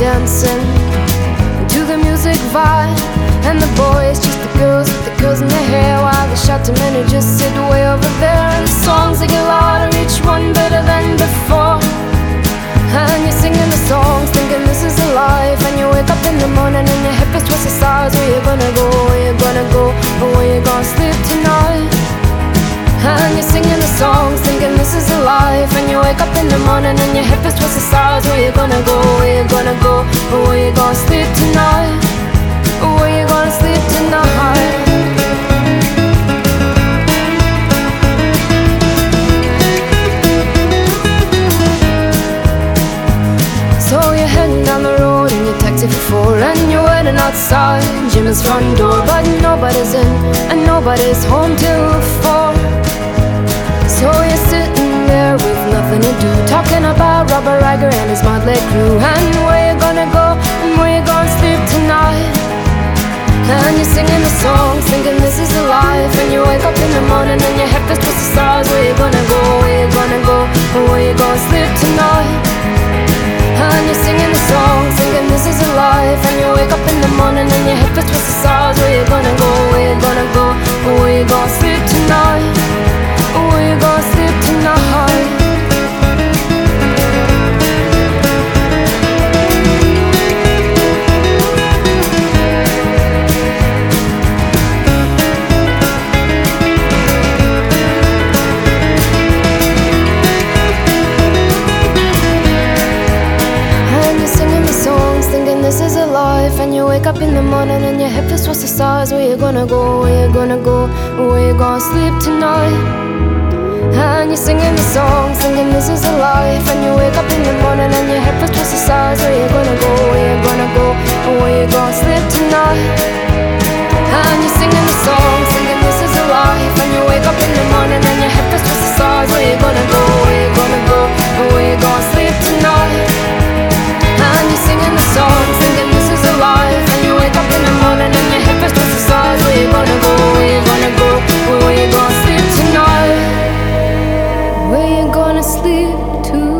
dancing to the music vibe. And the boys, just the girls with the curls in their hair, while the shouty men who just sit way over there. And the songs they get louder, each one better than before. And you're singing the songs, thinking this is a life. And you wake up in the morning and your hip is twisted sides. Where you gonna go, where you gonna go, or where you gonna sleep tonight? And you're singing the songs, thinking this is a life. And you wake up in the morning and your hip is twisted sides. Where you gonna go, where you gonna go, or where you gonna sleep tonight? Or where you gonna sleep tonight? So you're heading down the road in your taxi for four, and you're waiting outside Jim's front door. But nobody's in and nobody's home till 4. So you're sitting there with nothing to do, talking about Robert Riger and his motley crew. And where you gonna go and where you gonna sleep tonight? And you're singing the songs, thinking this is a life. And you wake up in the morning and your head feels twisted stars. Where you gonna go, where you gonna go, or where you gonna sleep tonight? And you're singing the songs, thinking this is a life. And you wake up in the morning and your head feels twisted stars. Where you gonna go, where you gonna go, or where you gonna sleep tonight? Or where you gonna sleep tonight? This is a life. And you wake up in the morning and your head feels twisted stars. Where you gonna go, where you gonna go, where you gonna sleep tonight? And you're singing the songs, thinking this is a life. And you wake up in the morning and your head feels twisted stars. Where you gonna go, where you gonna go, where you gonna sleep tonight? And you're singing the songs, thinking this is a life. And you wake up in the morning and your head feels twisted stars. Where you gonna go, where you gonna go, where you gonna sleep tonight? And you're singing the songs, thinking this is a life. And you wake up in the morning and your hip is twisted stars. Where you gonna go, where you gonna go, where you gonna sleep tonight? Where you gonna sleep tonight?